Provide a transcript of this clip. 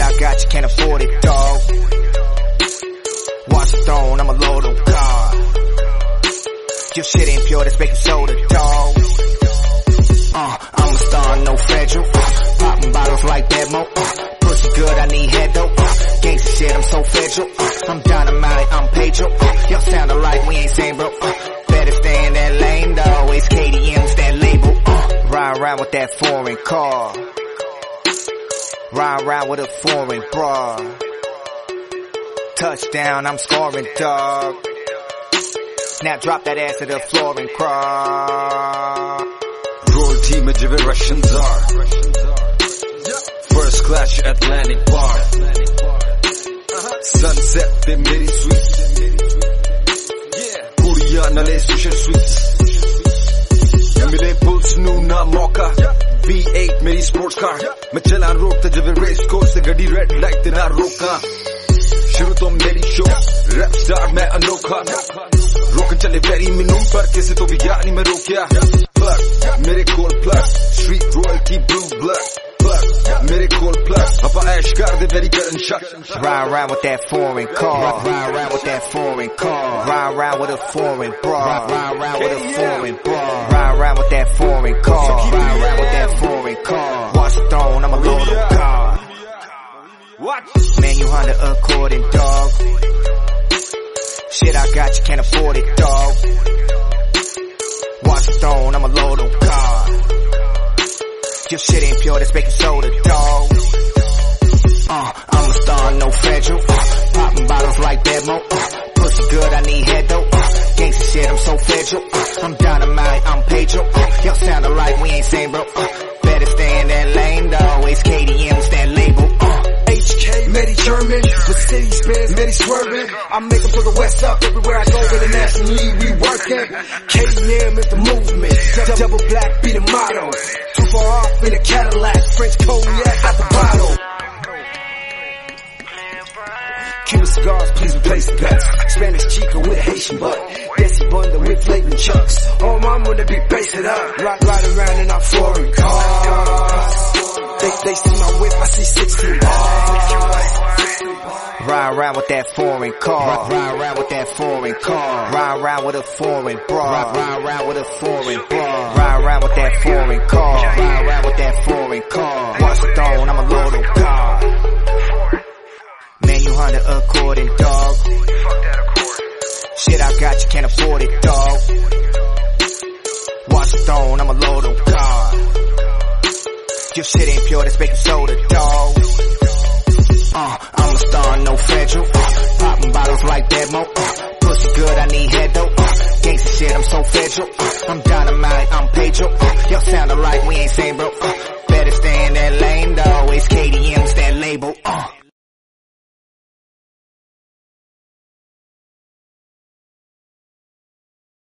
I got you can't afford it, dog. Watch the throne, I'm a lord, oh God. Your shit ain't pure, that's baking soda, dog. I'm a star, no federal. Popping bottles like Demo. Pussy good, I need head though. Gangsta shit, I'm so federal. I'm dynamite, I'm Pedro. Y'all sound alike, we ain't same, bro. Better stay in that lane though. It's KDM's that label. Ride around with that foreign car. Ride around with a foreign bra. Touchdown, I'm scoring, dog. Now drop that ass to the floor and cry. Roll team में जिवे Russian czar. First class Atlantic bar. Sunset पे मेरी suite. कुड़ियां नले सुशर sweets. मिले pools नू ना मौका. V8 मेरी sports car. मैं चलान रोकता जिवे race course से गड़ी red light ते ना रोका. शुरू तो मेरी शो रैप स्टार मैं अनोखा रोकन चले वेरी मिनू पर किसी तो भी यार नहीं मैं रोकिया प्लग मेरे कोल plug street royalty blue blood plug मेरे कोल प्लग अपा ऐश कर दे वेरी gun shot Ride around with that foreign car. Ride around with that foreign car. Ride around with a foreign bra. Ride around with a foreign bra. Ride around with that foreign car. Ride around with that foreign car. Watch the throne, I'm a lord of God. What? Man, you Honda According, dog. Shit, I got you, can't afford it, dog. Watch the throne, I'm a lord of God. Your shit ain't pure, that's baking soda, dog. I'm a star, no federal. Popping bottles like Demo. Pussy good, I need head though. Gangsta shit, I'm so federal. I'm dynamite, I'm Pedro. Y'all sound alike, we ain't same, bro. Better stay in that lane though. It's KDM's that label. HK, Medi German, Mercedes Benz, Medi swerving. I make them to the west up everywhere I go. Internationally, we working. KDM is the movement. Double black be the motto. Too far off in a Cadillac. French cognac out the bottle. Cuban cigars, please replace the pets. Spanish chica with a Haitian butt. Desi bunda with flavoring chucks. Oh, mom wanna be bass it up. Ride around in our foreign cars. They see my whip, I see 16 bars. Ride around with that foreign car. Ride around with that foreign car. Ride around with a foreign bra. Ride around with a foreign bra. Ride around with that foreign car. Ride around with that foreign car. Watch the throne, I'm a lord of God. Man, you Honda According, dog. Shit, I got you, can't afford it, dog. Watch the throne, I'm a lord of God. Your shit ain't pure, that's baking soda, dog. I'm a star, no federal. Popping bottles like Demo. Pussy good, I need head though. Gangsta shit, I'm so federal. I'm dynamite, I'm Pedro. Y'all sound alike, we ain't same, bro. Better stay in that lane though. It's KDM's that label.